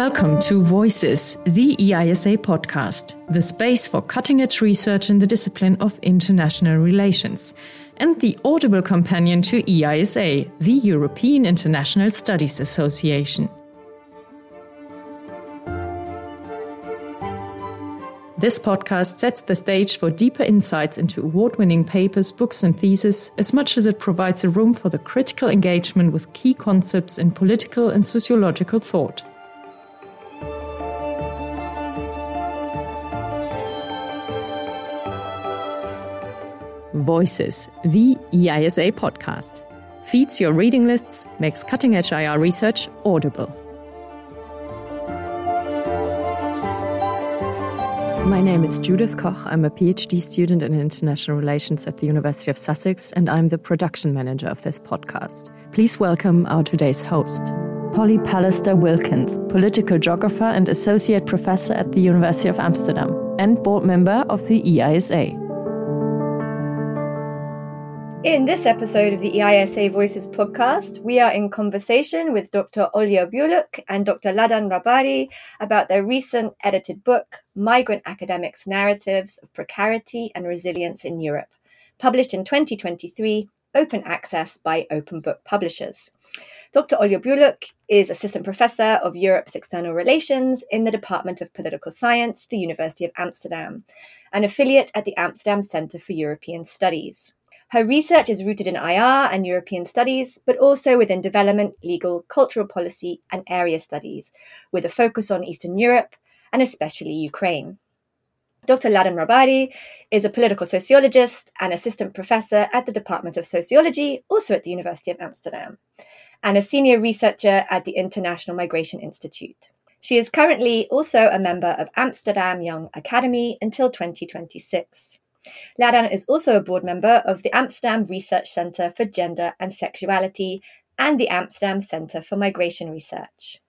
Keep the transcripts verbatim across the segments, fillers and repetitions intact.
Welcome to Voices, the E I S A podcast, the space for cutting-edge research in the discipline of international relations, and the audible companion to E I S A, the European International Studies Association. This podcast sets the stage for deeper insights into award-winning papers, books and theses, as much as it provides a room for the critical engagement with key concepts in political and sociological thought. Voices, the E I S A podcast. Feeds your reading lists, makes cutting-edge I R research audible. My name is Judith Koch. I'm a PhD student in international relations at the University of Sussex, and I'm the production manager of this podcast. Please welcome our today's host, Polly Pallister-Wilkins, political geographer and associate professor at the University of Amsterdam, and board member of the E I S A. In this episode of the E I S A Voices podcast, we are in conversation with Doctor Olya Buyuk and Doctor Ladan Rabari about their recent edited book, Migrant Academics' Narratives of Precarity and Resilience in Europe, published in twenty twenty-three, open access by Open Book Publishers. Doctor Olya Buyuk is Assistant Professor of Europe's External Relations in the Department of Political Science, the University of Amsterdam, an affiliate at the Amsterdam Centre for European Studies. Her research is rooted in I R and European studies, but also within development, legal, cultural policy, and area studies, with a focus on Eastern Europe and especially Ukraine. Doctor Ladan Rabari is a political sociologist and assistant professor at the Department of Sociology, also at the University of Amsterdam, and a senior researcher at the International Migration Institute. She is currently also a member of Amsterdam Young Academy until twenty twenty-six. Ladan is also a board member of the Amsterdam Research Centre for Gender and Sexuality and the Amsterdam Centre for Migration Research.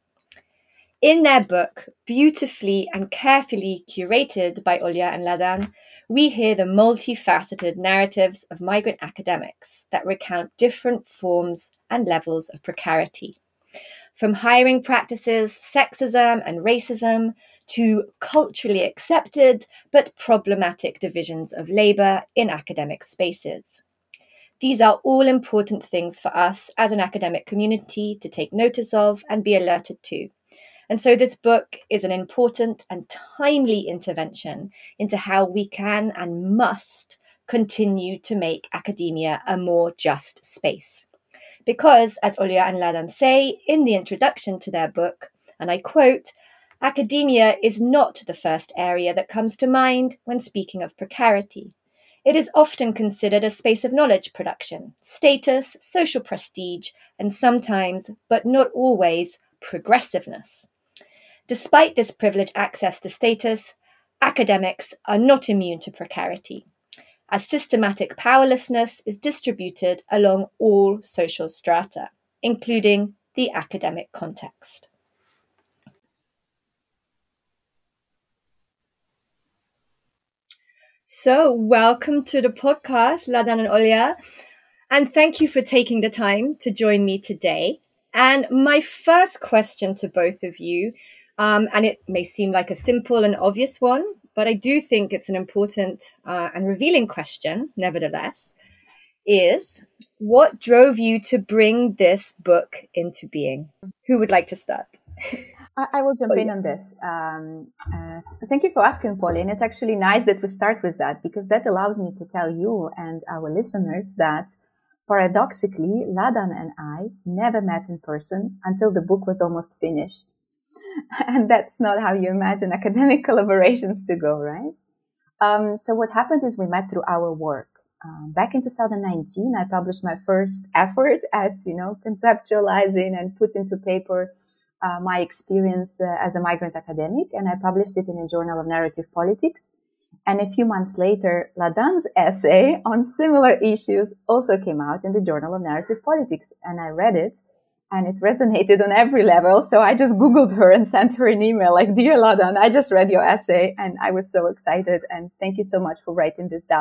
In their book, beautifully and carefully curated by Olya and Ladan, we hear the multifaceted narratives of migrant academics that recount different forms and levels of precarity. From hiring practices, sexism and racism, to culturally accepted but problematic divisions of labour in academic spaces. These are all important things for us as an academic community to take notice of and be alerted to. And so this book is an important and timely intervention into how we can and must continue to make academia a more just space. Because, as Olya and Ladan say in the introduction to their book, and I quote, "Academia is not the first area that comes to mind when speaking of precarity. It is often considered a space of knowledge production, status, social prestige, and sometimes, but not always, progressiveness. Despite this privileged access to status, academics are not immune to precarity, as systematic powerlessness is distributed along all social strata, including the academic context." So, welcome to the podcast, Ladan and Olya, and thank you for taking the time to join me today. And my first question to both of you, um, and it may seem like a simple and obvious one, but I do think it's an important uh, and revealing question, nevertheless, is what drove you to bring this book into being? Who would like to start? I will jump oh, in yeah. on this. Um, uh, thank you for asking, Polly. And it's actually nice that we start with that, because that allows me to tell you and our listeners that paradoxically, Ladan and I never met in person until the book was almost finished. And that's not how you imagine academic collaborations to go, right? Um, so what happened is we met through our work. Um, back in two thousand nineteen, I published my first effort at, you know, conceptualizing and put into paper Uh, my experience uh, as a migrant academic, and I published it in a journal of narrative politics. And a few months later, Ladan's essay on similar issues also came out in the journal of narrative politics, and I read it, and it resonated on every level. So I just Googled her and sent her an email like, "Dear Ladan, I just read your essay, and I was so excited, and thank you so much for writing this down.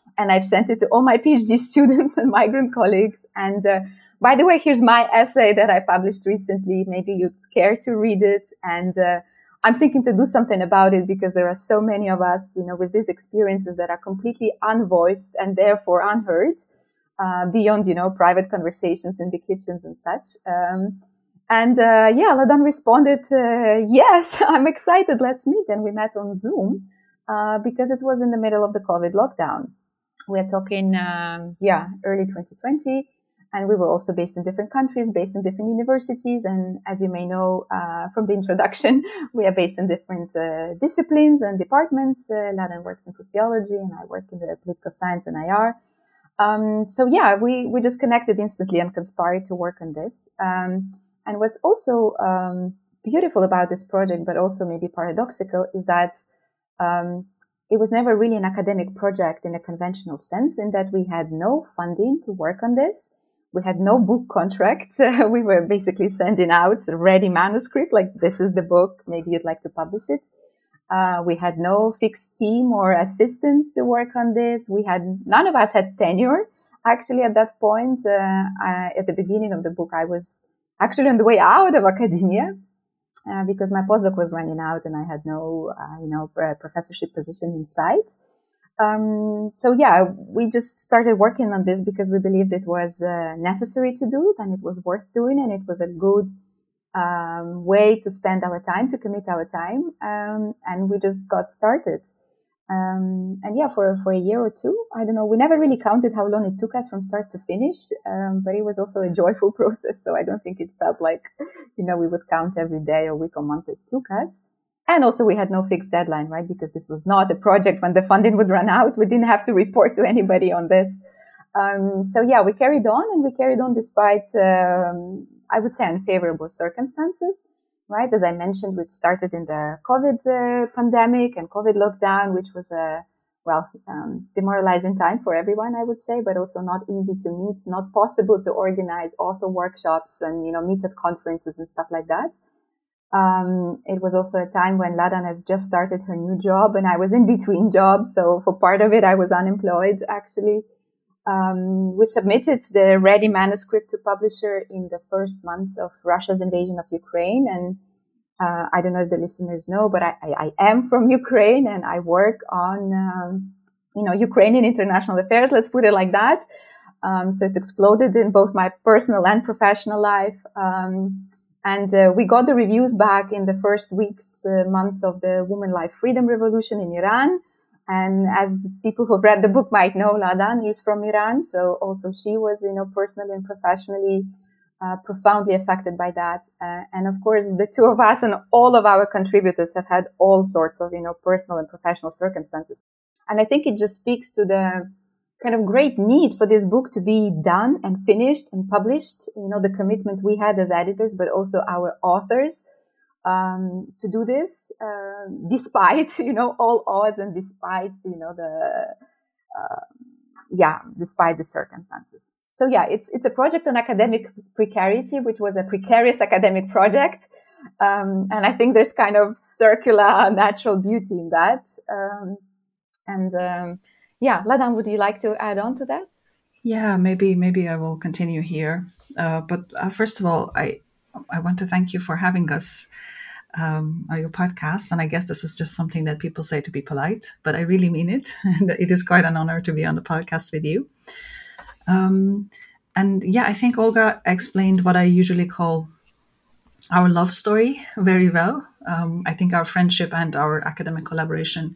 And I've sent it to all my PhD students and migrant colleagues. And uh, by the way, here's my essay that I published recently. Maybe you'd care to read it. And uh, I'm thinking to do something about it because there are so many of us, you know, with these experiences that are completely unvoiced and therefore unheard, uh, beyond, you know, private conversations in the kitchens and such. Um, and uh, yeah, Ladan responded, uh, yes, I'm excited. Let's meet. And we met on Zoom uh, because it was in the middle of the COVID lockdown. We're talking, um, yeah, early twenty twenty. And we were also based in different countries, based in different universities. And as you may know uh, from the introduction, we are based in different uh, disciplines and departments. Uh, Ladan works in sociology and I work in the political science and I R. Um, so yeah, we, we just connected instantly and conspired to work on this. Um, and what's also um, beautiful about this project, but also maybe paradoxical, is that um, it was never really an academic project in a conventional sense, in that we had no funding to work on this. We had no book contract. Uh, we were basically sending out a ready manuscript, like this is the book, maybe you'd like to publish it. Uh, we had no fixed team or assistants to work on this. We had, none of us had tenure. Actually, at that point, uh, I, at the beginning of the book, I was actually on the way out of academia. Uh, because my postdoc was running out and I had no, uh, you know, professorship position in sight. Um, so yeah, we just started working on this because we believed it was uh, necessary to do and it was worth doing and it was a good um, way to spend our time, to commit our time. Um, and we just got started. Um, and yeah, for, for a year or two, I don't know, we never really counted how long it took us from start to finish. Um, but it was also a joyful process. So I don't think it felt like, you know, we would count every day or week or month it took us. And also we had no fixed deadline, right? Because this was not a project when the funding would run out. We didn't have to report to anybody on this. Um, so yeah, we carried on and we carried on despite, um, I would say unfavorable circumstances. Right, as I mentioned, we started in the COVID uh, pandemic and COVID lockdown, which was a, well, um, demoralizing time for everyone, I would say, but also not easy to meet, not possible to organize author workshops and, you know, meet at conferences and stuff like that. Um, it was also a time when Ladan has just started her new job and I was in between jobs. So for part of it, I was unemployed, actually. Um, we submitted the ready manuscript to publisher in the first months of Russia's invasion of Ukraine. And uh, I don't know if the listeners know, but I, I, I am from Ukraine and I work on, um, you know, Ukrainian international affairs. Let's put it like that. Um, so it exploded in both my personal and professional life. Um, and uh, we got the reviews back in the first weeks, uh, months of the Woman Life Freedom Revolution in Iran. And as people who've read the book might know, Ladan is from Iran. So also she was, you know, personally and professionally uh, profoundly affected by that. Uh, and of course, the two of us and all of our contributors have had all sorts of, you know, personal and professional circumstances. And I think it just speaks to the kind of great need for this book to be done and finished and published. You know, the commitment we had as editors, but also our authors. Um, to do this, uh, despite, you know, all odds and despite, you know, the, uh, yeah, despite the circumstances. So yeah, it's, it's a project on academic precarity, which was a precarious academic project. Um, and I think there's kind of circular natural beauty in that. Um, and, um, yeah, Ladan, would you like to add on to that? Yeah, maybe, maybe I will continue here. Uh, but uh, first of all, I, I want to thank you for having us um, on your podcast. And I guess this is just something that people say to be polite, but I really mean it. It is quite an honor to be on the podcast with you. Um, and yeah, I think Olga explained what I usually call our love story very well. Um, I think our friendship and our academic collaboration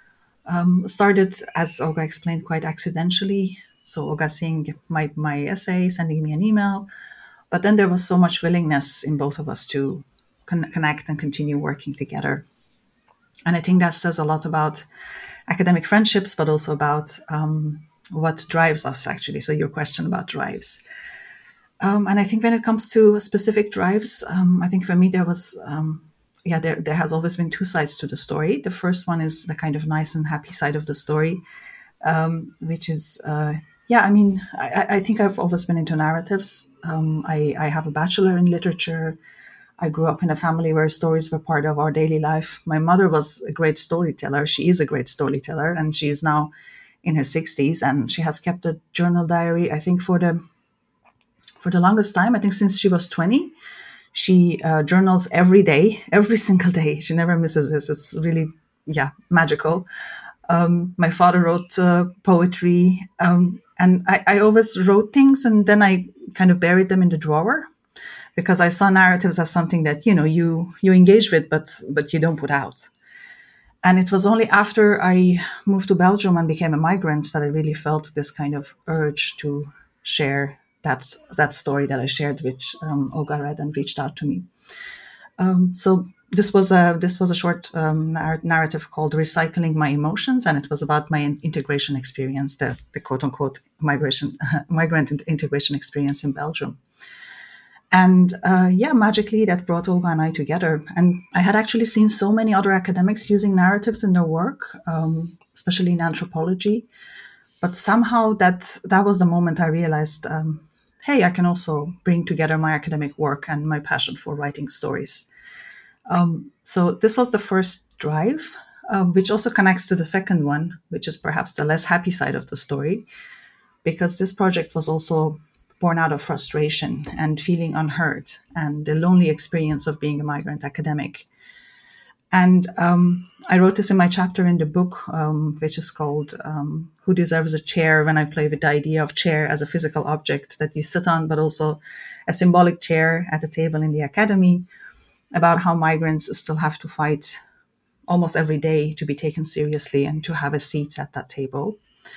um, started, as Olga explained, quite accidentally. So Olga seeing my, my essay, sending me an email. But then there was so much willingness in both of us to con- connect and continue working together. And I think that says a lot about academic friendships, but also about um, what drives us, actually. So your question about drives. Um, and I think when it comes to specific drives, um, I think for me there was, um, yeah, there, there has always been two sides to the story. The first one is the kind of nice and happy side of the story, um, which is... Uh, Yeah, I mean, I, I think I've always been into narratives. Um, I, I have a bachelor in literature. I grew up in a family where stories were part of our daily life. My mother was a great storyteller. She is a great storyteller, and she is now in her sixties, and she has kept a journal diary, I think, for the for the longest time. I think since she was twenty. She uh, journals every day, every single day. She never misses this. It's really, yeah, magical. Um, my father wrote uh, poetry, um, and I, I always wrote things, and then I kind of buried them in the drawer because I saw narratives as something that, you know, you you engage with, but but you don't put out. And it was only after I moved to Belgium and became a migrant that I really felt this kind of urge to share that that story that I shared, which um, Olga read and reached out to me. Um, so this was a this was a short um, narr- narrative called "Recycling My Emotions," and it was about my integration experience, the, the quote unquote migration migrant integration experience in Belgium. And uh, yeah, magically that brought Olga and I together. And I had actually seen so many other academics using narratives in their work, um, especially in anthropology. But somehow that that was the moment I realized, um, hey, I can also bring together my academic work and my passion for writing stories. Um, so this was the first drive, uh, which also connects to the second one, which is perhaps the less happy side of the story, because this project was also born out of frustration and feeling unheard and the lonely experience of being a migrant academic. And um, I wrote this in my chapter in the book, um, which is called um, Who Deserves a Chair, when I play with the idea of chair as a physical object that you sit on, but also a symbolic chair at the table in the academy, about how migrants still have to fight almost every day to be taken seriously and to have a seat at that table.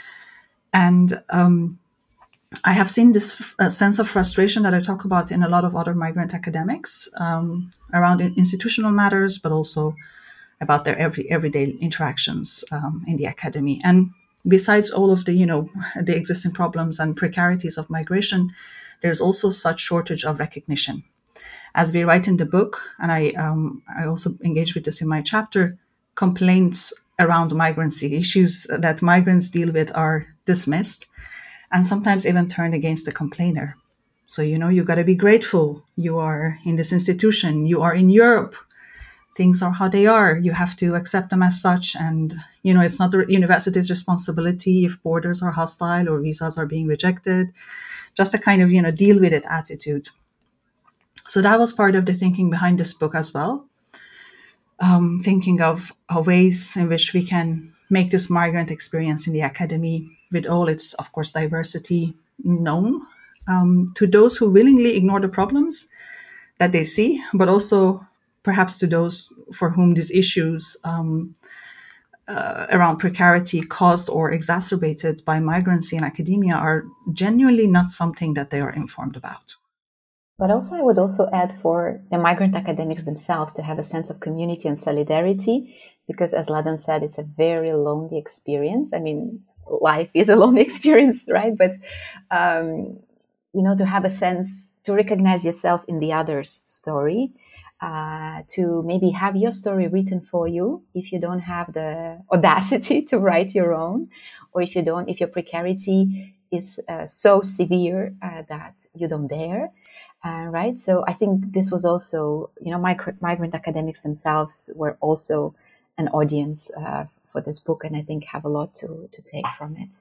And um, I have seen this uh, sense of frustration that I talk about in a lot of other migrant academics um, around institutional matters, but also about their every everyday interactions um, in the academy. And besides all of the, you know, the existing problems and precarities of migration, there's also such shortage of recognition. As we write in the book, and I um, I also engage with this in my chapter, complaints around migrancy, issues that migrants deal with, are dismissed and sometimes even turned against the complainer. So, you know, you got to be grateful. You are in this institution. You are in Europe. Things are how they are. You have to accept them as such. And, you know, it's not the university's responsibility if borders are hostile or visas are being rejected. Just a kind of, you know, deal with it attitude. So that was part of the thinking behind this book as well. Um, thinking of uh, ways in which we can make this migrant experience in the academy, with all its, of course, diversity, known um, to those who willingly ignore the problems that they see, but also perhaps to those for whom these issues um, uh, around precarity caused or exacerbated by migrancy in academia are genuinely not something that they are informed about. But also, I would also add for the migrant academics themselves to have a sense of community and solidarity, because as Ladan said, it's a very lonely experience. I mean, life is a lonely experience, right? But, um, you know, to have a sense, to recognize yourself in the other's story, uh, to maybe have your story written for you if you don't have the audacity to write your own, or if you don't, if your precarity is uh, so severe uh, that you don't dare. Uh, right. So I think this was also, you know, migrant, migrant academics themselves were also an audience uh, for this book, and I think have a lot to, to take from it.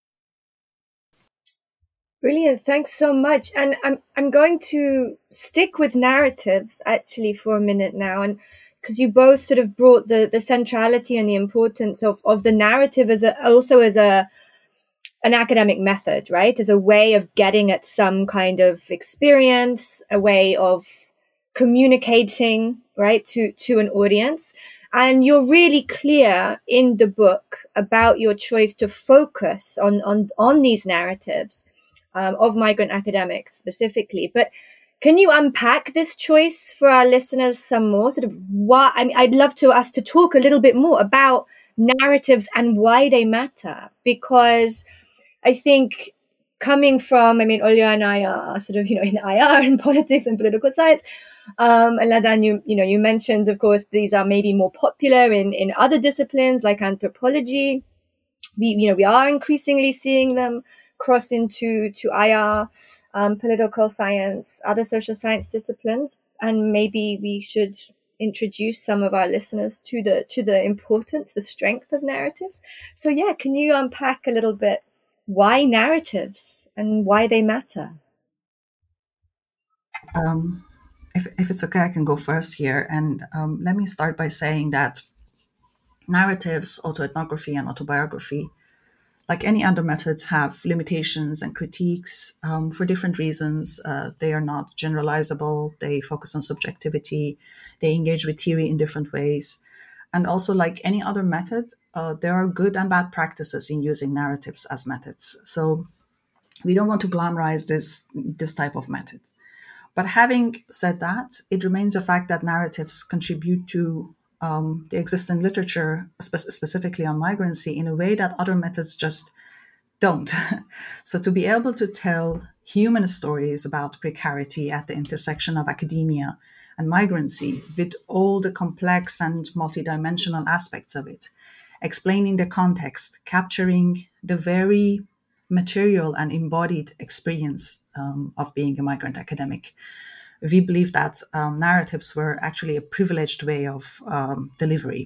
Brilliant. Thanks so much. And I'm I'm going to stick with narratives actually for a minute now, and because you both sort of brought the, the centrality and the importance of, of the narrative as a, also as a an academic method, right? As a way of getting at some kind of experience, a way of communicating, right, to, to an audience. And you're really clear in the book about your choice to focus on, on, on these narratives um, of migrant academics specifically. But can you unpack this choice for our listeners some more? Sort of why, I mean, I'd love to us to talk a little bit more about narratives and why they matter, because I think coming from, I mean, Olya and I are sort of, you know, in I R and politics and political science. Um, and Ladan, you, you know, you mentioned, of course, these are maybe more popular in, in other disciplines like anthropology. We, you know, we are increasingly seeing them cross into to I R, um, political science, other social science disciplines. And maybe we should introduce some of our listeners to the to the importance, the strength of narratives. So yeah, can you unpack a little bit why narratives and why they matter? Um, if, if it's okay, I can go first here. And um, let me start by saying that narratives, autoethnography, and autobiography, like any other methods, have limitations and critiques um, for different reasons. Uh, they are not generalizable. They focus on subjectivity. They engage with theory in different ways. And also, like any other method, uh, there are good and bad practices in using narratives as methods. So we don't want to glamorize this, this type of method. But having said that, it remains a fact that narratives contribute to um, the existing literature, spe- specifically on migrancy, in a way that other methods just don't. So to be able to tell human stories about precarity at the intersection of academia and migrancy, with all the complex and multidimensional aspects of it, explaining the context, capturing the very material and embodied experience um, of being a migrant academic, we believe that um, narratives were actually a privileged way of um, delivery.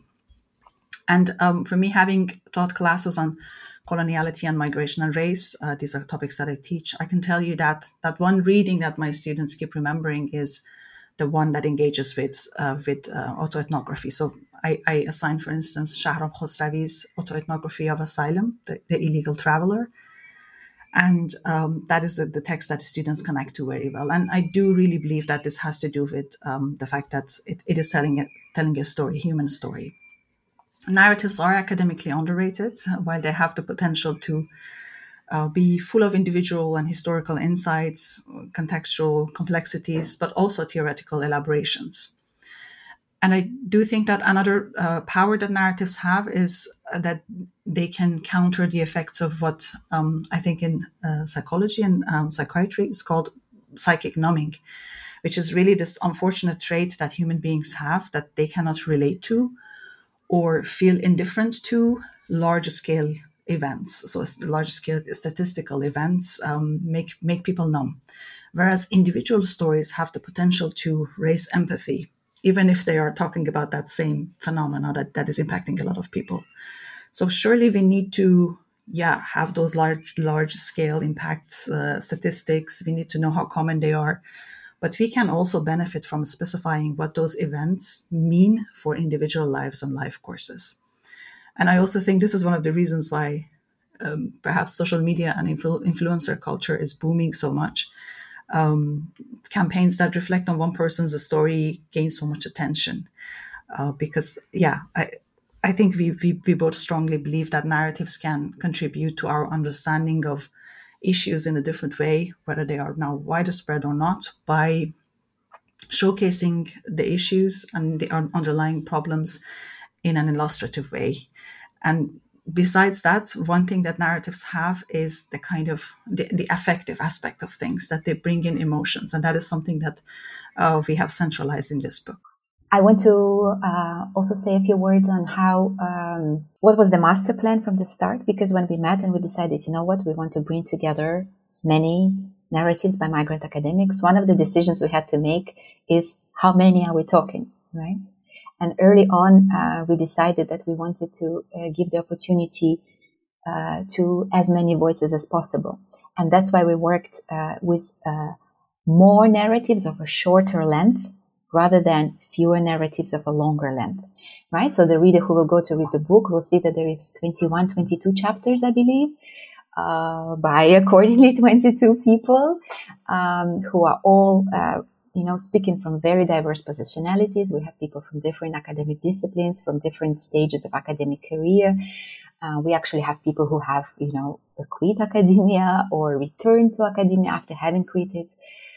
And um, for me, having taught classes on coloniality and migration and race, uh, these are topics that I teach, I can tell you that that one reading that my students keep remembering is the one that engages with uh, with uh, autoethnography. So I, I assign, for instance, Shahram Khosravi's Autoethnography of Asylum, the, the Illegal Traveler. And um, that is the, the text that the students connect to very well. And I do really believe that this has to do with um, the fact that it, it is telling a, telling a story, a human story. Narratives are academically underrated, while they have the potential to uh, be full of individual and historical insights, contextual complexities, but also theoretical elaborations. And I do think that another uh, power that narratives have is uh, that they can counter the effects of what um, I think in uh, psychology and um, psychiatry is called psychic numbing, which is really this unfortunate trait that human beings have, that they cannot relate to or feel indifferent to large scale events. So large scale statistical events um, make, make people numb. Whereas individual stories have the potential to raise empathy, even if they are talking about that same phenomena that, that is impacting a lot of people. So surely we need to, yeah, have those large, large scale impacts, uh, statistics. We need to know how common they are. But we can also benefit from specifying what those events mean for individual lives and life courses. And I also think this is one of the reasons why um, perhaps social media and influ- influencer culture is booming so much. Um, campaigns that reflect on one person's story gain so much attention uh, because, yeah, I, I think we, we we both strongly believe that narratives can contribute to our understanding of issues in a different way, whether they are now widespread or not, by showcasing the issues and the underlying problems in an illustrative way. And besides that, one thing that narratives have is the kind of the, the affective aspect of things, that they bring in emotions. And that is something that uh, we have centralized in this book. I want to uh, also say a few words on how, um, what was the master plan from the start? Because when we met and we decided, you know what, we want to bring together many narratives by migrant academics, one of the decisions we had to make is how many are we talking, right? And early on, uh, we decided that we wanted to uh, give the opportunity uh, to as many voices as possible. And that's why we worked uh, with uh, more narratives of a shorter length rather than fewer narratives of a longer length, right? So the reader who will go to read the book will see that there is twenty-one, twenty-two chapters, I believe, uh, by accordingly twenty-two people um, who are all uh, you know, speaking from very diverse positionalities. We have people from different academic disciplines, from different stages of academic career. Uh, we actually have people who have, you know, quit academia or returned to academia after having quit it.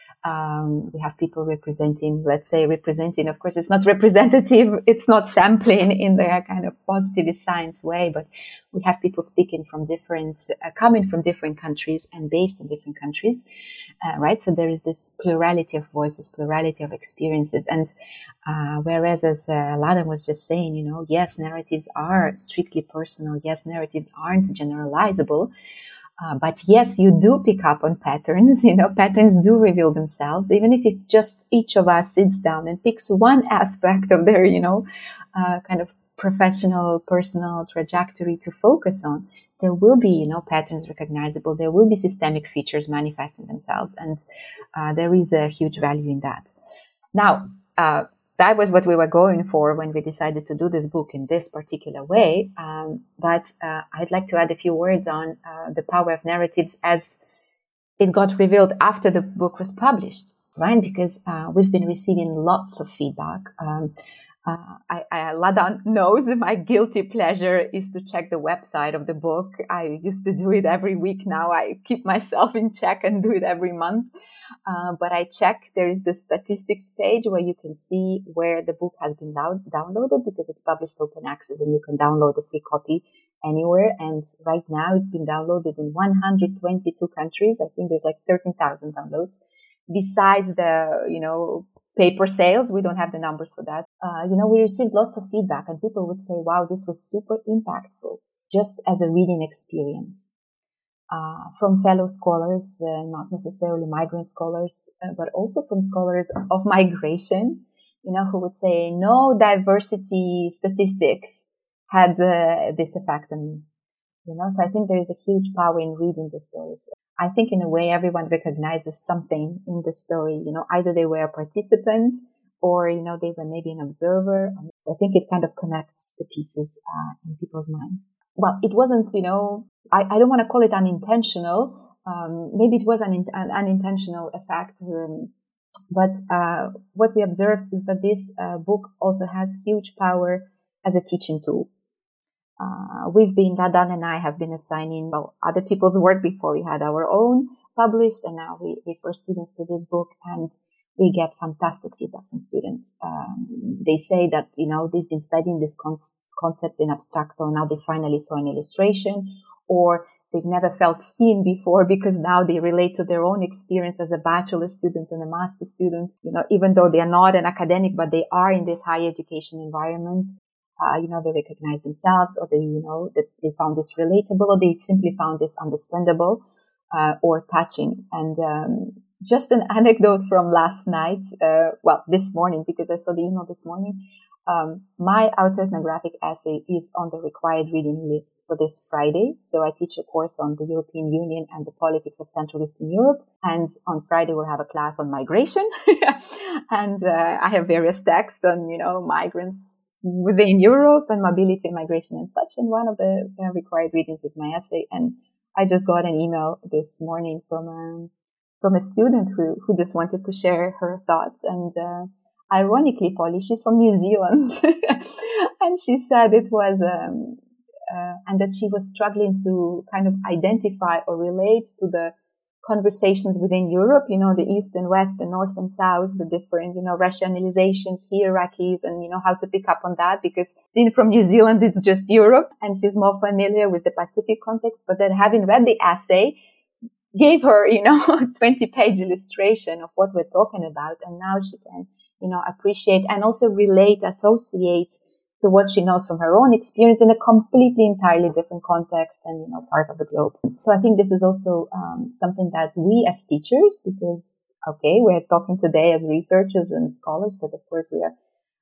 Um, we have people representing, let's say representing, of course, it's not representative, it's not sampling in the kind of positivist science way, but we have people speaking from different, uh, coming from different countries and based in different countries, uh, right? So there is this plurality of voices, plurality of experiences. And uh, whereas, as uh, Ladan was just saying, you know, yes, narratives are strictly personal. Yes, narratives aren't generalizable. Uh, but yes, you do pick up on patterns. You know, patterns do reveal themselves, even if it just each of us sits down and picks one aspect of their, you know, uh, kind of professional, personal trajectory to focus on. There will be, you know, patterns recognizable. There will be systemic features manifesting themselves. And uh, there is a huge value in that. Now, uh, that was what we were going for when we decided to do this book in this particular way. Um, but uh, I'd like to add a few words on uh, the power of narratives as it got revealed after the book was published, right? Because uh, we've been receiving lots of feedback. Um, Uh, I, I, Ladan knows my guilty pleasure is to check the website of the book. I used to do it every week. Now I keep myself in check and do it every month. Uh, but I check, there is the statistics page where you can see where the book has been down- downloaded because it's published open access and you can download a free copy anywhere. And right now it's been downloaded in one hundred twenty-two countries. I think there's like thirteen thousand downloads. Besides the, you know, paper sales, we don't have the numbers for that. Uh, you know, we received lots of feedback and people would say, wow, this was super impactful just as a reading experience. Uh, from fellow scholars, uh, not necessarily migrant scholars, uh, but also from scholars of migration, you know, who would say no diversity statistics had uh, this effect on me. You know, so I think there is a huge power in reading the stories. I think in a way everyone recognizes something in the story. You know, either they were a participant or, you know, they were maybe an observer. So I think it kind of connects the pieces uh, in people's minds. Well, it wasn't, you know, I, I don't want to call it unintentional. Um, maybe it was an, an unintentional effect. Um, but uh, what we observed is that this uh, book also has huge power as a teaching tool. Uh, we've been, Ladan and I have been assigning well, other people's work before we had our own published, and now we refer students to this book, and we get fantastic feedback from students. Um, they say that, you know, they've been studying these con- concepts in abstracto, now they finally saw an illustration, or they've never felt seen before because now they relate to their own experience as a bachelor student and a master student, you know, even though they are not an academic, but they are in this higher education environment. Uh, you know, they recognize themselves, or they, you know, that they found this relatable, or they simply found this understandable, uh, or touching. And, um, just an anecdote from last night, uh, well, this morning, because I saw the email this morning. Um, my autoethnographic essay is on the required reading list for this Friday. So I teach a course on the European Union and the politics of Central Eastern Europe. And on Friday, we'll have a class on migration. and, uh, I have various texts on, you know, migrants within Europe and mobility and migration and such. And one of the uh, required readings is my essay. And I just got an email this morning from a, from a student who, who just wanted to share her thoughts. And, uh, ironically, Polly, she's from New Zealand. And she said it was, um, uh, and that she was struggling to kind of identify or relate to the conversations within Europe, you know, the East and West, the North and South, the different, you know, rationalizations, hierarchies, and, you know, how to pick up on that, because seen from New Zealand, it's just Europe, and she's more familiar with the Pacific context. But then having read the essay, gave her, you know, a twenty page illustration of what we're talking about. And now she can, you know, appreciate and also relate, associate to what she knows from her own experience in a completely, entirely different context and, you know, part of the globe. So I think this is also um, something that we as teachers, because, okay, we're talking today as researchers and scholars, but of course we are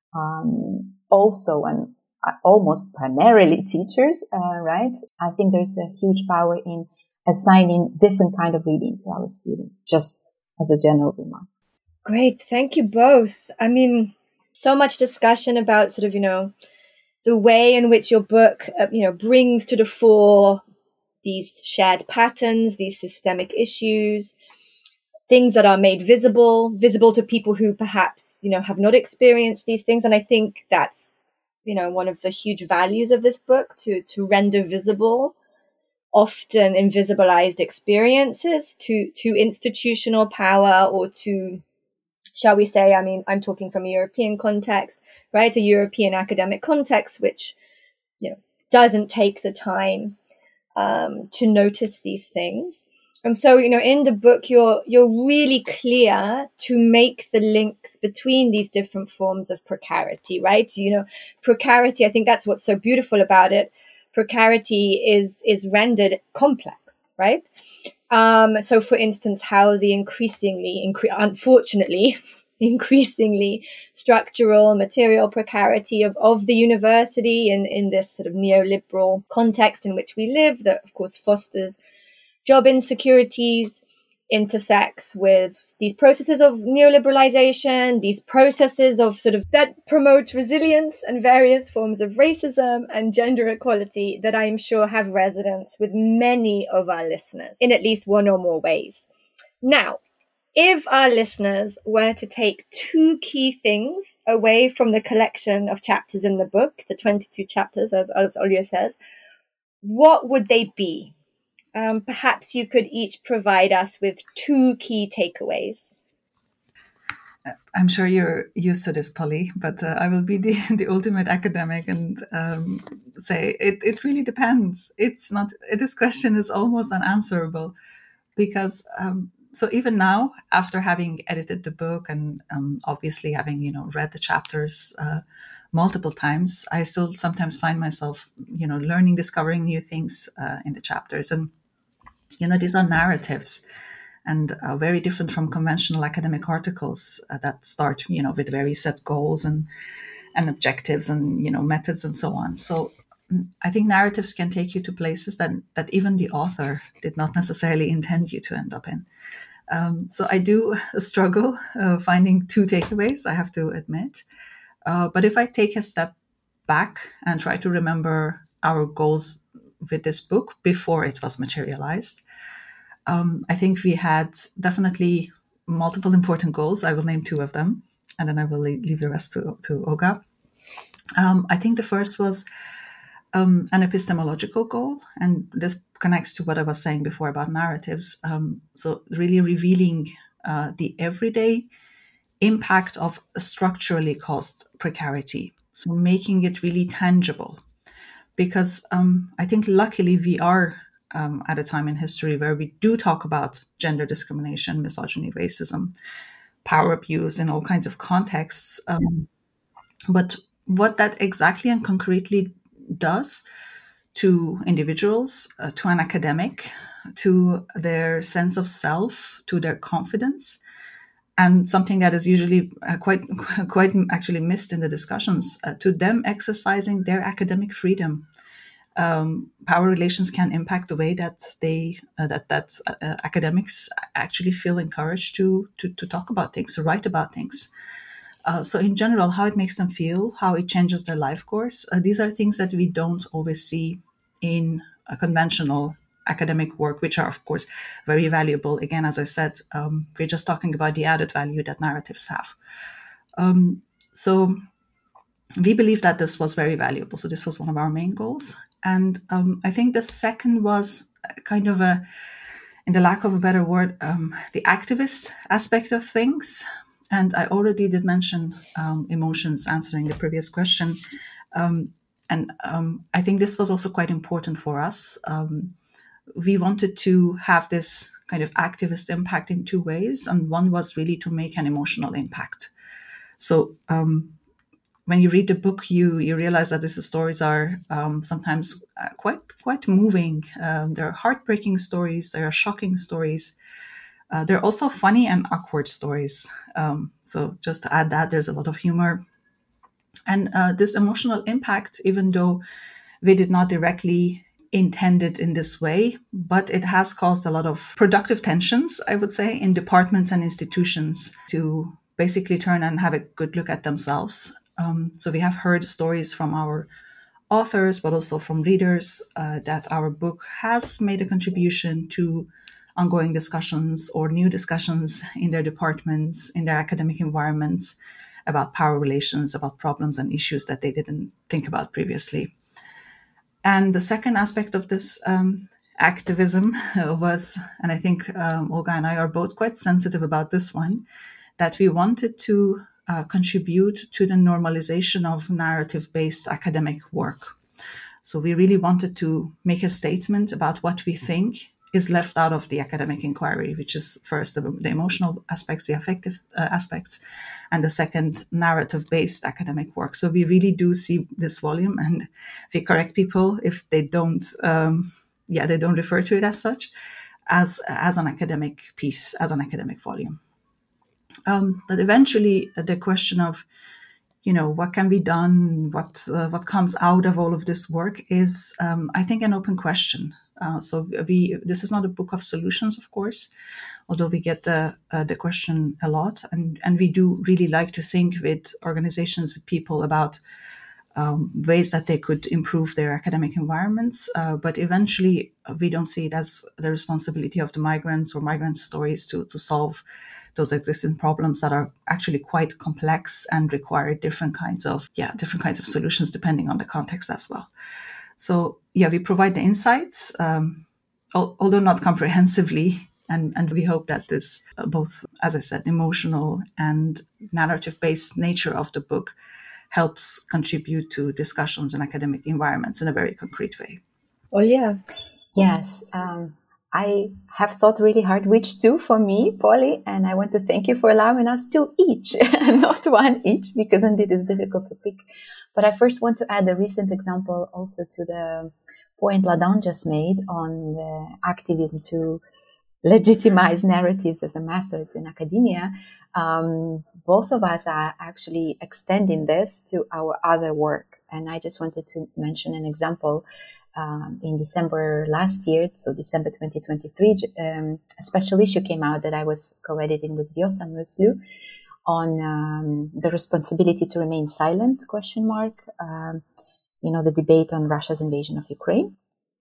um, also and uh, almost primarily teachers, uh, right? I think there's a huge power in assigning different kind of reading to our students, just as a general remark. Great. Thank you both. I mean, so much discussion about sort of, you know, the way in which your book, uh, you know, brings to the fore these shared patterns, these systemic issues, things that are made visible, visible to people who perhaps, you know, have not experienced these things. And I think that's, you know, one of the huge values of this book, to, to render visible often invisibilized experiences to, to institutional power, or to, shall we say, I mean, I'm talking from a European context, right? A European academic context, which, you know, doesn't take the time um, to notice these things. And so, you know, in the book, you're, you're really clear to make the links between these different forms of precarity, right? You know, precarity, I think that's what's so beautiful about it. precarity is is rendered complex, right? Um, so, for instance, how the increasingly, incre- unfortunately, increasingly structural material precarity of, of the university in, in this sort of neoliberal context in which we live, that of course fosters job insecurities, intersects with these processes of neoliberalization, these processes of sort of that promote resilience and various forms of racism and gender equality that I'm sure have resonance with many of our listeners in at least one or more ways. Now, if our listeners were to take two key things away from the collection of chapters in the book, the twenty-two chapters, as, as Olya says, what would they be? Um, perhaps you could each provide us with two key takeaways. I'm sure you're used to this, Polly, but uh, I will be the, the ultimate academic and um, say it, it really depends. It's not, this question is almost unanswerable because, um, so even now, after having edited the book and um, obviously having, you know, read the chapters uh, multiple times, I still sometimes find myself, you know, learning, discovering new things uh, in the chapters. And, you know, these are narratives. And uh, very different from conventional academic articles uh, that start, you know, with very set goals and and objectives and, you know, methods and so on. So I think narratives can take you to places that that even the author did not necessarily intend you to end up in. Um, so I do struggle uh, finding two takeaways, I have to admit. Uh, but if I take a step back and try to remember our goals with this book before it was materialized, Um, I think we had definitely multiple important goals. I will name two of them, and then I will leave the rest to, to Olga. Um, I think the first was um, an epistemological goal, and this connects to what I was saying before about narratives. Um, so really revealing uh, the everyday impact of structurally caused precarity. So making it really tangible. Because um, I think luckily we are Um, at a time in history where we do talk about gender discrimination, misogyny, racism, power abuse in all kinds of contexts. Um, but what that exactly and concretely does to individuals, uh, to an academic, to their sense of self, to their confidence, and something that is usually uh, quite, quite actually missed in the discussions, uh, to them exercising their academic freedom. Um, power relations can impact the way that they uh, that that uh, academics actually feel encouraged to, to to talk about things, to write about things. Uh, so in general, how it makes them feel, how it changes their life course. Uh, these are things that we don't always see in a conventional academic work, which are of course very valuable. Again, as I said, um, we're just talking about the added value that narratives have. Um, so we believe that this was very valuable. So this was one of our main goals. And um, I think the second was kind of a, in the lack of a better word, um, the activist aspect of things. And I already did mention um, emotions answering the previous question. Um, and um, I think this was also quite important for us. Um, we wanted to have this kind of activist impact in two ways. And one was really to make an emotional impact. So um, when you read the book, you you realize that these stories are um, sometimes uh, quite quite moving. Um, they're heartbreaking stories. They are shocking stories. Uh, they're also funny and awkward stories. Um, so just to add that, there's a lot of humor. And uh, this emotional impact, even though we did not directly intend it in this way, but it has caused a lot of productive tensions, I would say, in departments and institutions to basically turn and have a good look at themselves. Um, so we have heard stories from our authors, but also from readers, uh, that our book has made a contribution to ongoing discussions or new discussions in their departments, in their academic environments, about power relations, about problems and issues that they didn't think about previously. And the second aspect of this um, activism was, and I think um, Olga and I are both quite sensitive about this one, that we wanted to uh, contribute to the normalization of narrative-based academic work. So we really wanted to make a statement about what we think is left out of the academic inquiry, which is first the, the emotional aspects, the affective uh, aspects, and the second narrative-based academic work. So we really do see this volume, and we correct people if they don't, um, yeah, they don't refer to it as such, as as an academic piece, as an academic volume. Um, but eventually, uh, the question of, you know, what can be done, what uh, what comes out of all of this work is, um, I think, an open question. Uh, so we this is not a book of solutions, of course, although we get the uh, the question a lot, and and we do really like to think with organizations, with people about um, ways that they could improve their academic environments. Uh, but eventually, we don't see it as the responsibility of the migrants or migrant stories to to solve those existing problems that are actually quite complex and require different kinds of yeah different kinds of solutions depending on the context as well. So yeah, we provide the insights, um, al- although not comprehensively, and and we hope that this uh, both, as I said, emotional and narrative-based nature of the book helps contribute to discussions in academic environments in a very concrete way. Oh yeah, yes. Um, I have thought really hard which two for me, Polly, and I want to thank you for allowing us two each, not one each, because indeed it's difficult to pick. But I first want to add a recent example also to the point Ladan just made on the activism to legitimize narratives as a method in academia. Um, both of us are actually extending this to our other work. And I just wanted to mention an example. Um, in December last year, so December twenty twenty-three, um, a special issue came out that I was co-editing with Vjosa Muslu on um, the responsibility to remain silent, question mark, um, you know, the debate on Russia's invasion of Ukraine.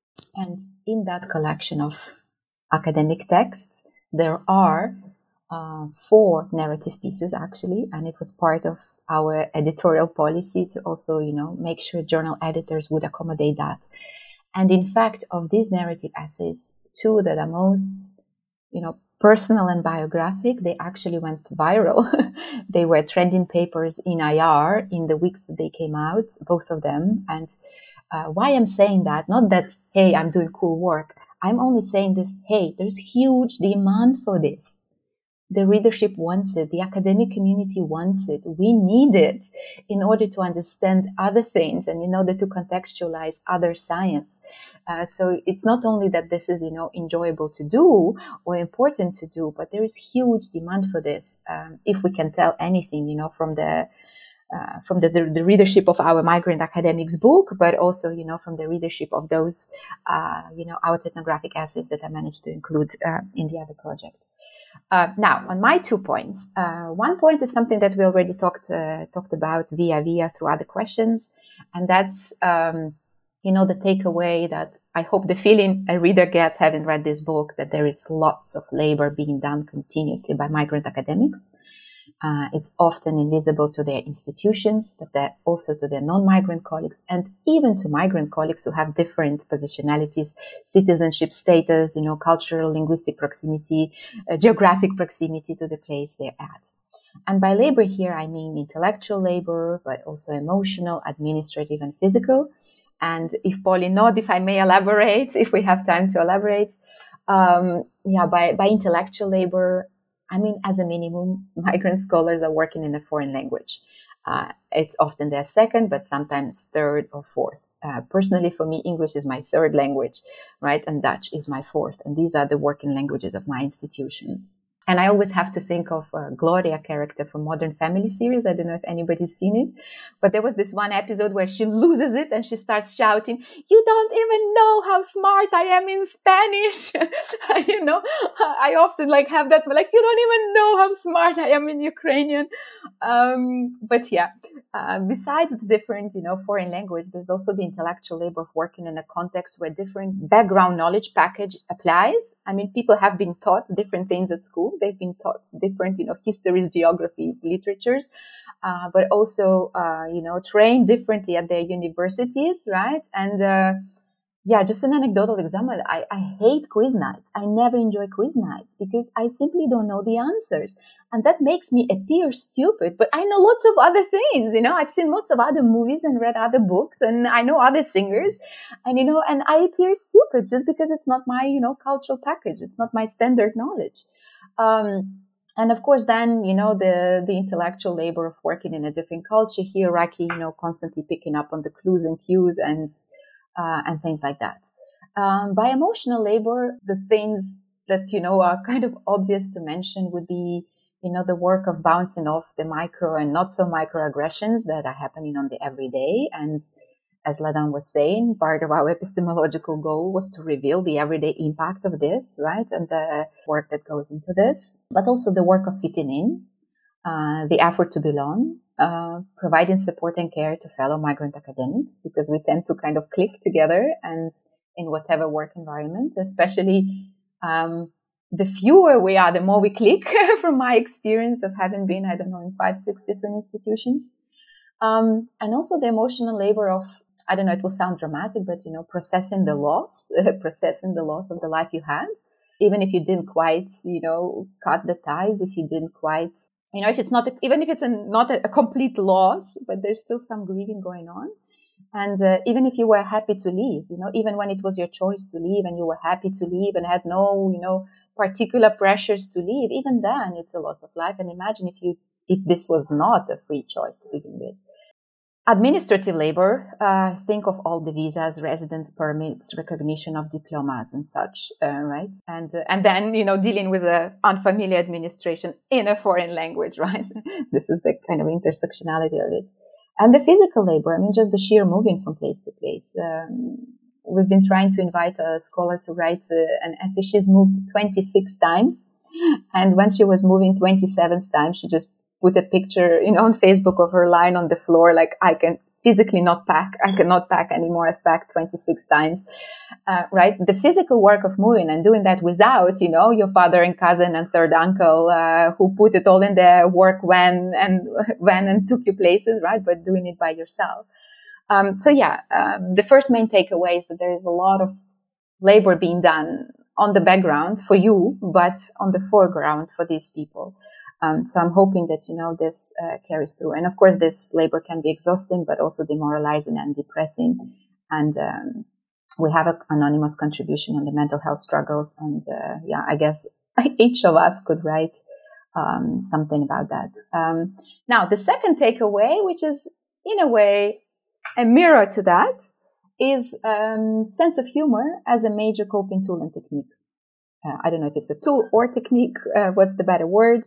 And in that collection of academic texts, there are uh, four narrative pieces, actually, and it was part of our editorial policy to also, you know, make sure journal editors would accommodate that. And in fact, of these narrative essays, two that are most, you know, personal and biographic, they actually went viral. They were trending papers in I R in the weeks that they came out, both of them. And uh, why I'm saying that, not that, hey, I'm doing cool work. I'm only saying this, hey, there's huge demand for this. The readership wants it. The academic community wants it. We need it in order to understand other things and in order to contextualize other science. Uh, so it's not only that this is, you know, enjoyable to do or important to do, but there is huge demand for this. Um, if we can tell anything, you know, from the Uh, from the, the, the readership of our migrant academics book, but also, you know, from the readership of those, uh, you know, our ethnographic essays that I managed to include uh, in the other project. Uh, now, on my two points, uh, one point is something that we already talked uh, talked about via via through other questions, and that's, um, you know, the takeaway that I hope the feeling a reader gets having read this book, that there is lots of labor being done continuously by migrant academics. Uh, it's often invisible to their institutions, but they're also to their non-migrant colleagues and even to migrant colleagues who have different positionalities, citizenship status, you know, cultural, linguistic proximity, uh, geographic proximity to the place they're at. And by labor here, I mean intellectual labor, but also emotional, administrative, and physical. And if Polly nod, if I may elaborate, if we have time to elaborate, um, yeah, by, by intellectual labor, I mean, as a minimum, migrant scholars are working in a foreign language. Uh, it's often their second, but sometimes third or fourth. Uh, personally, for me, English is my third language, right? And Dutch is my fourth. And these are the working languages of my institution. And I always have to think of uh, Gloria character from Modern Family series. I don't know if anybody's seen it, but there was this one episode where she loses it and she starts shouting, "You don't even know how smart I am in Spanish." You know, I often like have that, like, you don't even know how smart I am in Ukrainian. Um, but yeah, uh, besides the different, you know, foreign language, there's also the intellectual labor of working in a context where different background knowledge package applies. I mean, people have been taught different things at schools. They've been taught different, you know, histories, geographies, literatures, uh, but also, uh, you know, trained differently at their universities, right? And uh, yeah, just an anecdotal example. I, I hate quiz nights. I never enjoy quiz nights because I simply don't know the answers. And that makes me appear stupid. But I know lots of other things, you know, I've seen lots of other movies and read other books and I know other singers. And, you know, and I appear stupid just because it's not my, you know, cultural package. It's not my standard knowledge. Um, and of course, then, you know, the, the intellectual labor of working in a different culture, hierarchy, you know, constantly picking up on the clues and cues and, Uh, and things like that. Um, by emotional labor, the things that, you know, are kind of obvious to mention would be, you know, the work of bouncing off the micro and not so microaggressions that are happening on the everyday. And as Ladan was saying, part of our epistemological goal was to reveal the everyday impact of this, right? And the work that goes into this, but also the work of fitting in, uh, the effort to belong, Uh, providing support and care to fellow migrant academics, because we tend to kind of click together and in whatever work environment, especially um, the fewer we are, the more we click from my experience of having been, I don't know, in five, six different institutions. Um, and also the emotional labor of, I don't know, it will sound dramatic, but, you know, processing the loss, processing the loss of the life you had, even if you didn't quite, you know, cut the ties, if you didn't quite, you know, if it's not, even if it's a, not a, a complete loss, but there's still some grieving going on. And uh, even if you were happy to leave, you know, even when it was your choice to leave and you were happy to leave and had no, you know, particular pressures to leave, even then it's a loss of life. And imagine if you, if this was not a free choice to begin with. Administrative labor, uh, think of all the visas, residence permits, recognition of diplomas and such, uh, right? And uh, and then, you know, dealing with a unfamiliar administration in a foreign language, right? This is the kind of intersectionality of it. And the physical labor, I mean, just the sheer moving from place to place. Um, we've been trying to invite a scholar to write uh, an essay. She's moved twenty-six times. And when she was moving twenty-seventh time, she just put a picture, you know, on Facebook of her lying on the floor, like, I can physically not pack. I cannot pack anymore. I've packed twenty-six times, uh, right? The physical work of moving and doing that without, you know, your father and cousin and third uncle, uh, who put it all in their work van and van and took you places, right? But doing it by yourself. Um, so yeah, um, the first main takeaway is that there is a lot of labor being done on the background for you, but on the foreground for these people. Um, so I'm hoping that, you know, this uh, carries through. And of course, this labor can be exhausting, but also demoralizing and depressing. And um, we have an anonymous contribution on the mental health struggles. And uh, yeah, I guess each of us could write um, something about that. Um, now, the second takeaway, which is in a way a mirror to that, is um, sense of humor as a major coping tool and technique. Uh, I don't know if it's a tool or technique. Uh, what's the better word?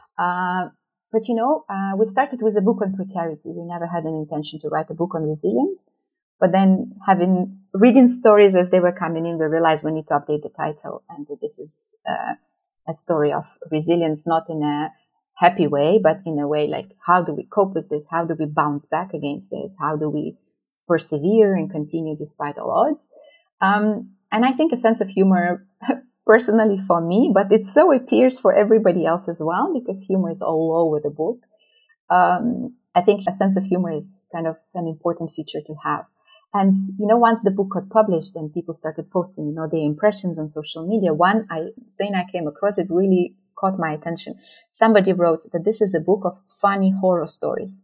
Uh, but, you know, uh, we started with a book on precarity. We never had an intention to write a book on resilience. But then having, reading stories as they were coming in, we realized we need to update the title. And this is uh, a story of resilience, not in a happy way, but in a way like, how do we cope with this? How do we bounce back against this? How do we persevere and continue despite all odds? Um, and I think a sense of humor personally for me, but it so appears for everybody else as well, because humor is all over the book. Um, I think a sense of humor is kind of an important feature to have. And, you know, once the book got published and people started posting, you know, their impressions on social media, one I, thing I came across, it really caught my attention. Somebody wrote that this is a book of funny horror stories.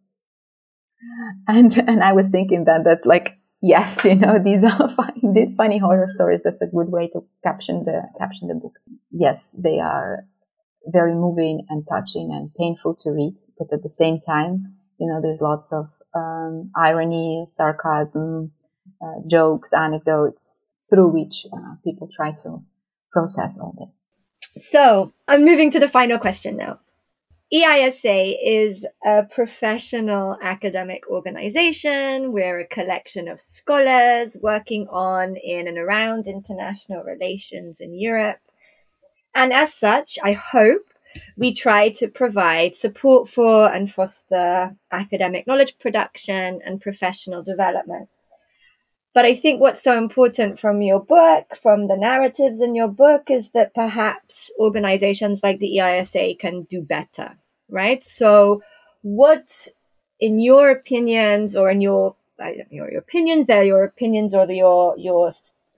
And, and I was thinking that, that like, yes, you know, these are funny, funny horror stories. That's a good way to caption the, caption the book. Yes, they are very moving and touching and painful to read. But at the same time, you know, there's lots of, um, irony, sarcasm, uh, jokes, anecdotes through which uh, people try to process all this. So I'm moving to the final question now. E I S A is a professional academic organization. We're a collection of scholars working on, in and around international relations in Europe. And as such, I hope we try to provide support for and foster academic knowledge production and professional development. But I think what's so important from your book, from the narratives in your book, is that perhaps organizations like the E I S A can do better, right? So what, in your opinions or in your, I don't know, your opinions, they're your opinions or the, your, your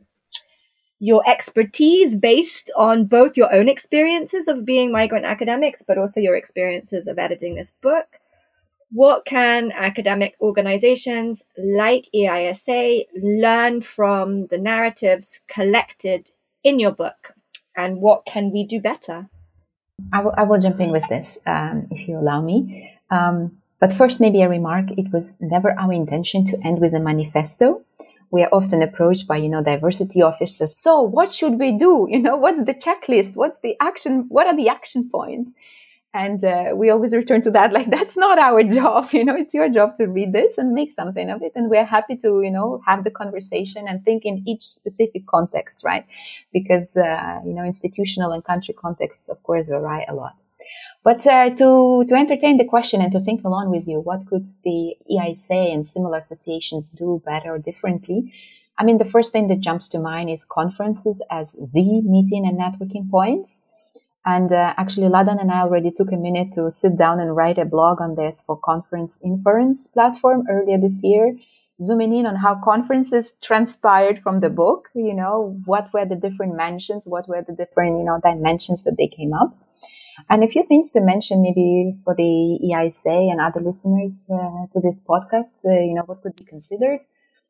your expertise based on both your own experiences of being migrant academics, but also your experiences of editing this book. What can academic organizations like E I S A learn from the narratives collected in your book? And what can we do better? I will, I will jump in with this, um, if you allow me. Um, but first, maybe a remark. It was never our intention to end with a manifesto. We are often approached by, you know, diversity officers. So what should we do? You know, what's the checklist? What's the action? What are the action points? And uh, we always return to that, like, that's not our job. You know, it's your job to read this and make something of it. And we're happy to, you know, have the conversation and think in each specific context, right? Because, uh, you know, institutional and country contexts, of course, vary a lot. But uh, to, to entertain the question and to think along with you, what could the E I S A and similar associations do better or differently? I mean, the first thing that jumps to mind is conferences as the meeting and networking points. And uh, actually, Ladan and I already took a minute to sit down and write a blog on this for Conference Inference platform earlier this year, zooming in on how conferences transpired from the book. You know, what were the different mentions, what were the different, you know, dimensions that they came up. And a few things to mention maybe for the E I S A and other listeners uh, to this podcast, uh, you know, what could be considered.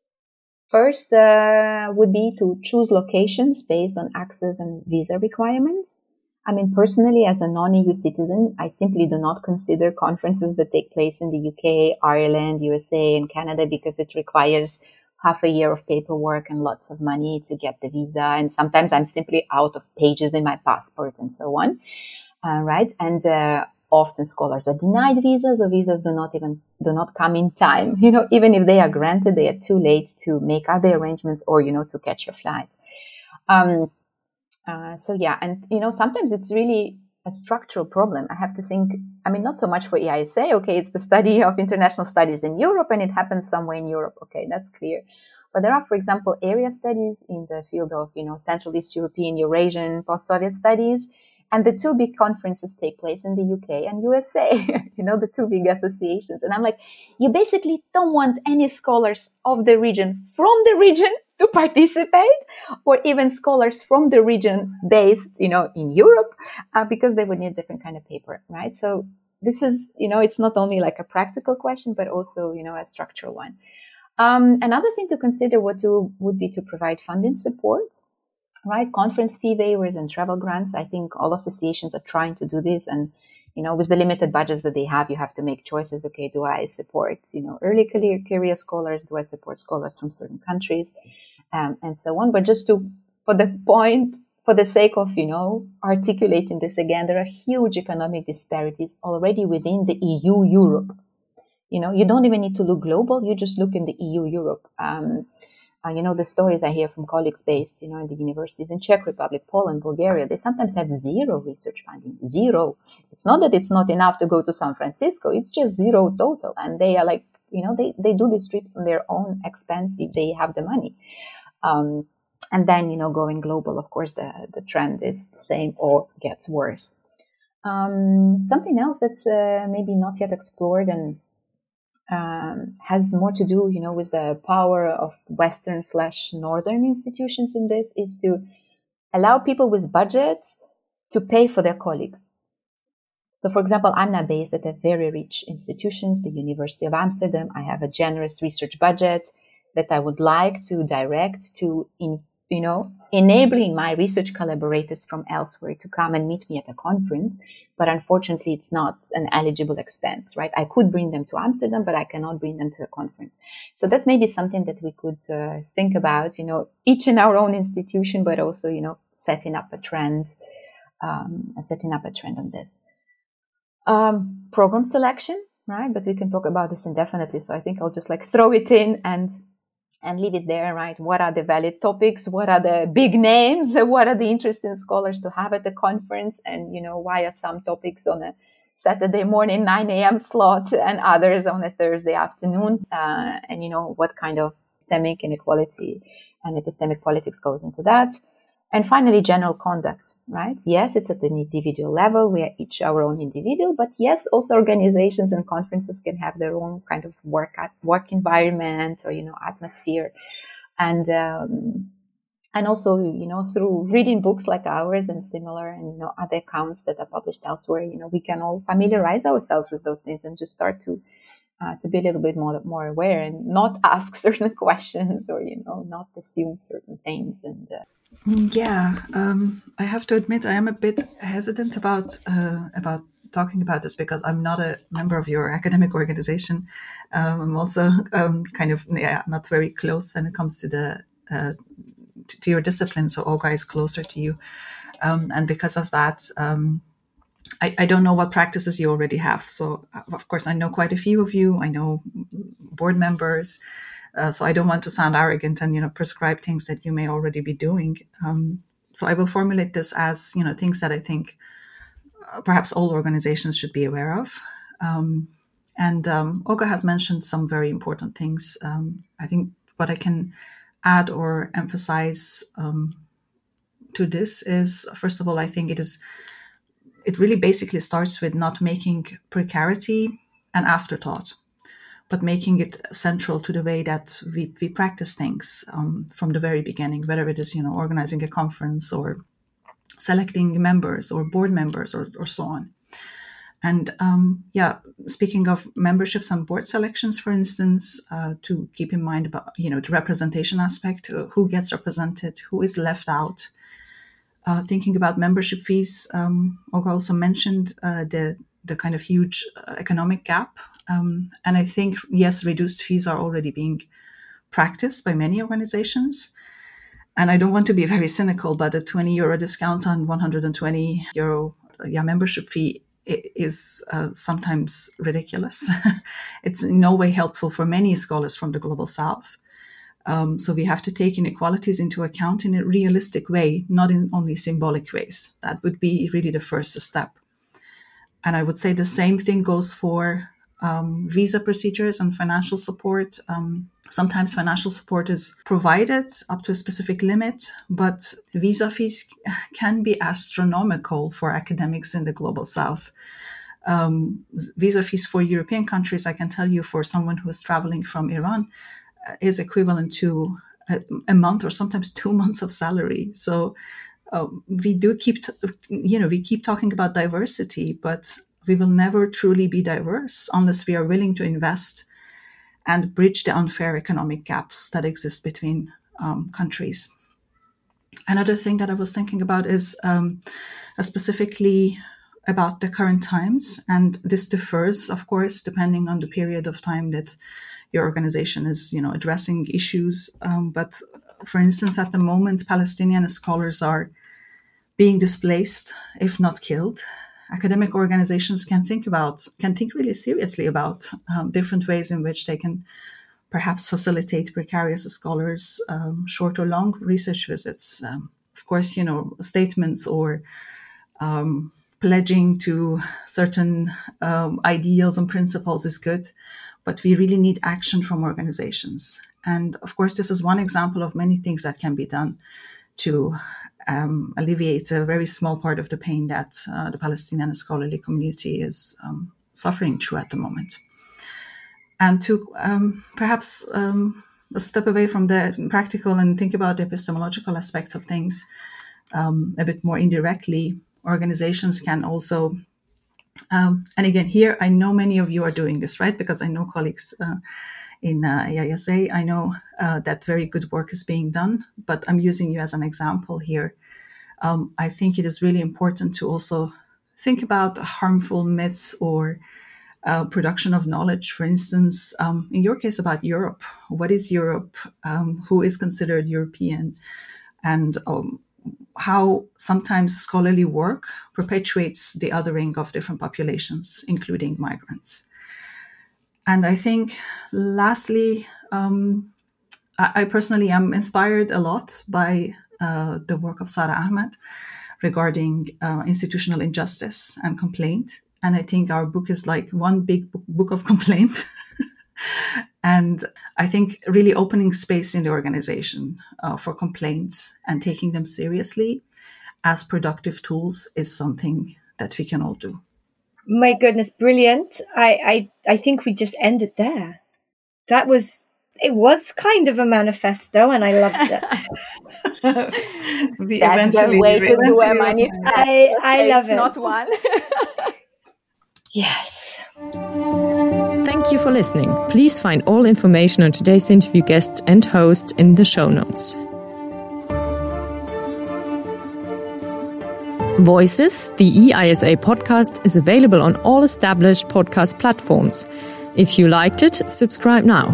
First uh, would be to choose locations based on access and visa requirements. I mean, personally, as a non-E U citizen, I simply do not consider conferences that take place in the U K, Ireland, U S A, and Canada because it requires half a year of paperwork and lots of money to get the visa. And sometimes I'm simply out of pages in my passport and so on. Uh, right. And uh, often scholars are denied visas, or visas do not even do not come in time. You know, even if they are granted, they are too late to make other arrangements or, you know, to catch a flight. Um, Uh, so yeah, and you know, sometimes it's really a structural problem. I have to think, I mean, not so much for E I S A. Okay, it's the study of international studies in Europe and it happens somewhere in Europe. Okay, that's clear. But there are, for example, area studies in the field of, you know, Central East European, Eurasian, post-Soviet studies. And the two big conferences take place in the U K and U S A, you know, the two big associations. And I'm like, you basically don't want any scholars of the region from the region to participate, or even scholars from the region based, you know, in Europe, uh, because they would need different kind of paper, right? So this is, you know, it's not only like a practical question, but also, you know, a structural one. Um, another thing to consider would, to, would be to provide funding support. Right, conference fee waivers and travel grants. I think all associations are trying to do this, and you know, with the limited budgets that they have, you have to make choices. Okay, do I support, you know, early career career scholars? Do I support scholars from certain countries, um, and so on? But just to, for the point, for the sake of, you know, articulating this again, there are huge economic disparities already within the E U Europe. You know, you don't even need to look global; you just look in the E U Europe. Um, Uh, you know, the stories I hear from colleagues based, you know, in the universities in Czech Republic, Poland, Bulgaria, they sometimes have zero research funding, zero. It's not that it's not enough to go to San Francisco, it's just zero total. And they are like, you know, they, they do these trips on their own expense if they have the money. Um, and then, you know, going global, of course, the, the trend is the same or gets worse. Um, something else that's uh, maybe not yet explored and Um, has more to do, you know, with the power of Western slash Northern institutions in this, is to allow people with budgets to pay for their colleagues. So, for example, I'm now based at a very rich institutions, the University of Amsterdam. I have a generous research budget that I would like to direct to, in, you know, enabling my research collaborators from elsewhere to come and meet me at a conference. But unfortunately, it's not an eligible expense, right? I could bring them to Amsterdam, but I cannot bring them to a conference. So that's maybe something that we could uh, think about, you know, each in our own institution, but also, you know, setting up a trend, um, setting up a trend on this. Um, program selection, right? But we can talk about this indefinitely. So I think I'll just like throw it in and and leave it there, right? What are the valid topics? What are the big names? What are the interesting scholars to have at the conference? And, you know, why are some topics on a Saturday morning, nine a.m. slot and others on a Thursday afternoon? Uh, and, you know, what kind of epistemic inequality and epistemic politics goes into that? And finally, general conduct, right? Yes, it's at an individual level. We are each our own individual, but yes, also organizations and conferences can have their own kind of work work environment or, you know, atmosphere. And um, And also, you know, through reading books like ours and similar and, you know, other accounts that are published elsewhere, you know, we can all familiarize ourselves with those things and just start to uh, to be a little bit more more aware and not ask certain questions or, you know, not assume certain things. And uh, yeah, um, I have to admit I am a bit hesitant about uh, about talking about this because I'm not a member of your academic organization. Um, I'm also um, kind of yeah, not very close when it comes to the uh, to, to your discipline. So Olga is closer to you, um, and because of that, um, I, I don't know what practices you already have. So of course, I know quite a few of you. I know board members. Uh, so I don't want to sound arrogant and, you know, prescribe things that you may already be doing. Um, so I will formulate this as, you know, things that I think uh, perhaps all organizations should be aware of. Um, and um, Olga has mentioned some very important things. Um, I think what I can add or emphasize um, to this is, first of all, I think it is, it really basically starts with not making precarity an afterthought, but making it central to the way that we, we practice things um, from the very beginning, whether it is, you know, organizing a conference or selecting members or board members or, or so on. And um, yeah, speaking of memberships and board selections, for instance, uh, to keep in mind about, you know, the representation aspect, uh, who gets represented, who is left out. Uh, thinking about membership fees, um, Olga also mentioned uh, the the kind of huge uh, economic gap. Um, and I think, yes, reduced fees are already being practiced by many organizations. And I don't want to be very cynical, but a twenty euro discount on one hundred twenty euro yeah, membership fee is uh, sometimes ridiculous. It's in no way helpful for many scholars from the Global South. Um, so we have to take inequalities into account in a realistic way, not in only symbolic ways. That would be really the first step. And I would say the same thing goes for um, visa procedures and financial support. Um, sometimes financial support is provided up to a specific limit, but visa fees can be astronomical for academics in the Global South. Um, visa fees for European countries, I can tell you, for someone who is traveling from Iran, is equivalent to a, a month or sometimes two months of salary. So uh, we do keep, t- you know, we keep talking about diversity, but we will never truly be diverse unless we are willing to invest and bridge the unfair economic gaps that exist between um, countries. Another thing that I was thinking about is um, uh, specifically about the current times, and this differs, of course, depending on the period of time that your organization is, you know, addressing issues. Um, but for instance, at the moment, Palestinian scholars are being displaced, if not killed. Academic organizations can think about, can think really seriously about um, different ways in which they can perhaps facilitate precarious scholars, um, short or long research visits. Um, of course, you know, statements or um, pledging to certain um, ideals and principles is good, but we really need action from organizations. And of course, this is one example of many things that can be done to um, alleviate a very small part of the pain that uh, the Palestinian scholarly community is um, suffering through at the moment. And to um, perhaps um, step away from the practical and think about the epistemological aspects of things um, a bit more indirectly, organizations can also Um, and again, here, I know many of you are doing this, right? Because I know colleagues uh, in uh, A I S A, I know uh, that very good work is being done, but I'm using you as an example here. Um, I think it is really important to also think about harmful myths or uh, production of knowledge. For instance, um, in your case about Europe, what is Europe? Um, who is considered European? And um, how sometimes scholarly work perpetuates the othering of different populations, including migrants. And I think, lastly, um, I, I personally am inspired a lot by uh, the work of Sara Ahmed regarding uh, institutional injustice and complaint. And I think our book is like one big book of complaint. And I think really opening space in the organization uh, for complaints and taking them seriously as productive tools is something that we can all do. My goodness, brilliant. I, I, I think we just ended there. That was it was kind of a manifesto, and I loved it. we That's the way to do a manifesto. I, I love it's it. Not one. Yes. Thank you for listening. Please find all information on today's interview guests and host in the show notes. Voices, the E I S A podcast, is available on all established podcast platforms. If you liked it, subscribe now.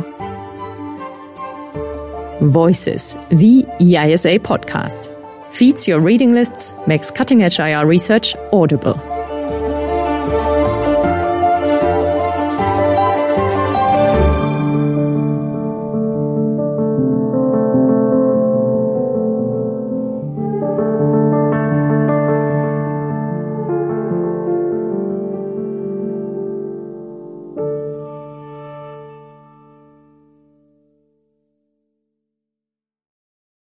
Voices, the E I S A podcast, feeds your reading lists, makes cutting-edge I R research audible.